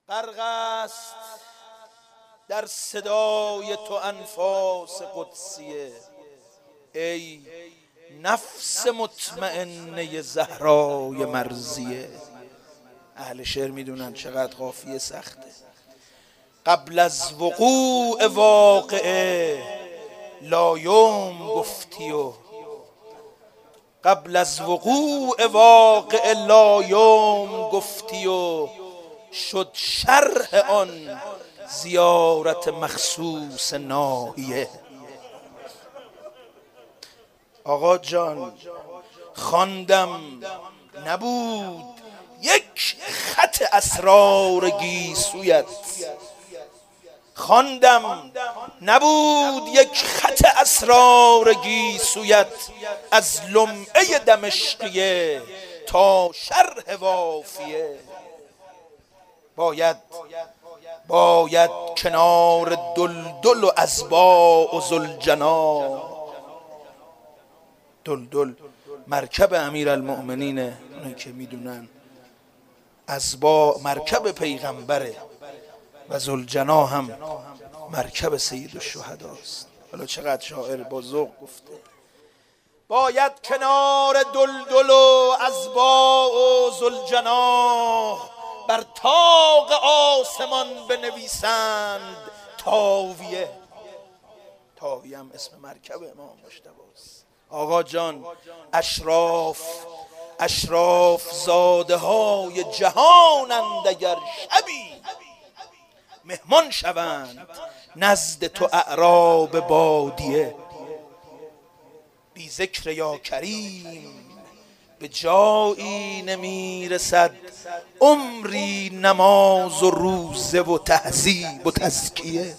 غرق است در صدای تو انفاس قدسیه. ای نفس مطمئنه زهرای مرضیه. اهل شعر میدونن چقدر قافیه سخته. قبل از وقوع واقعه لایوم گفتی و قبل از وقوع واقعه لایوم گفتی و شد شرح آن زیارت مخصوص ناحیه. آقا جان خواندم نبود یک خط اسرار گیسویت، خواندم نبود یک خط اسرار گیسویت، از لمعه دمشقیه تا شرح وافیه. باید کنار دلدل و ازباء و ذوالجناح. دلدل مرکب امیرالمؤمنینه، اونایی که میدونن، ازباء مرکب پیغمبره و ذوالجناح هم مرکب سید الشهداست. حالا چقدر شاعر با ذوق گفته. باید کنار دلدل و ازباء و ذوالجناح بر طاق آسمان بنویسند تاویه. تاویه هم اسم مرکب امام مجتبیست. آقا جان اشراف زاده های جهانند، اگر شبی مهمان شوند نزد تو اعراب بادیه. بی ذکر یا کریم به جایی نمیرسد، عمری نماز و روزه و تهذیب و تزکیه.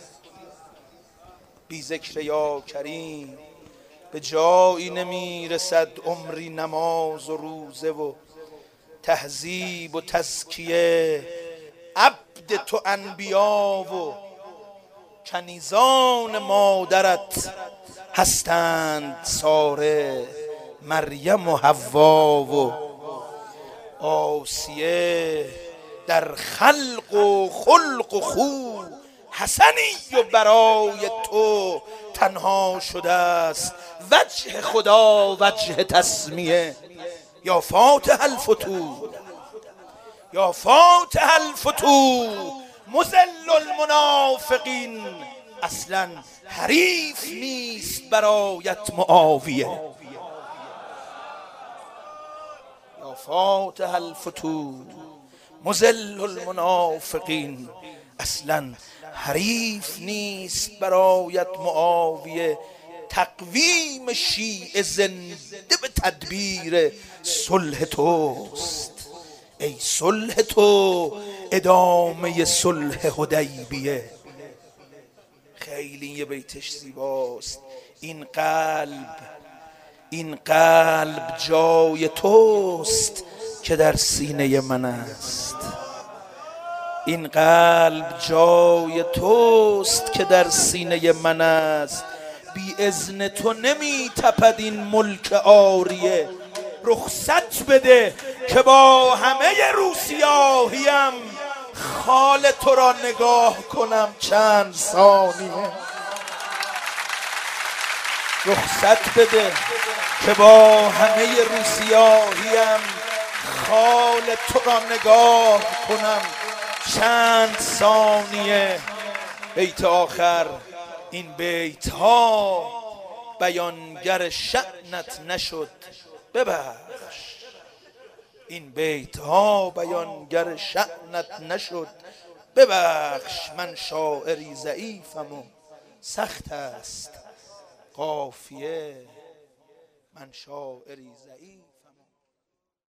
بی ذکر یا کریم به جایی نمیرسد، عمری نماز و روزه و تهذیب و تزکیه. عبد تو انبیا و کنیزان مادرت هستند ساره، مریم و حوا و آسیه. در خلق و خلق و خو حسنی و برای تو تنها شده است وجه خدا وجه تسمیه. یا فاتح الفتوح یا فاتح الفتوح مذل المنافقین، اصلا حریف نیست برایت معاویه. یا فاتح الفتوح مذل المنافقین، اصلا حریف نیست برایت معاویه. تقویم شیعه زنده به تدبیر صلح توست، ای صلح تو ادامه صلح حدیبیه. خیلی یه بیتش زیباست. این قلب جای توست که در سینه من است. این قلب جای توست که در سینه من است. بی اذن تو نمی تپد این ملک عاریه. رخصت بده که با همه روسیاهیم خال تو را نگاه کنم چند ثانیه. رخصت بده که با همه روسیاهیم خال تو را نگاه کنم چند ثانیه. بیت آخر. این بیت ها بیانگر شأنت نشد ببخش. این بیت ها بیانگر شأنت نشد ببخش. من شاعری ضعیفم و سخت است قافیه. من شاعری ضعیف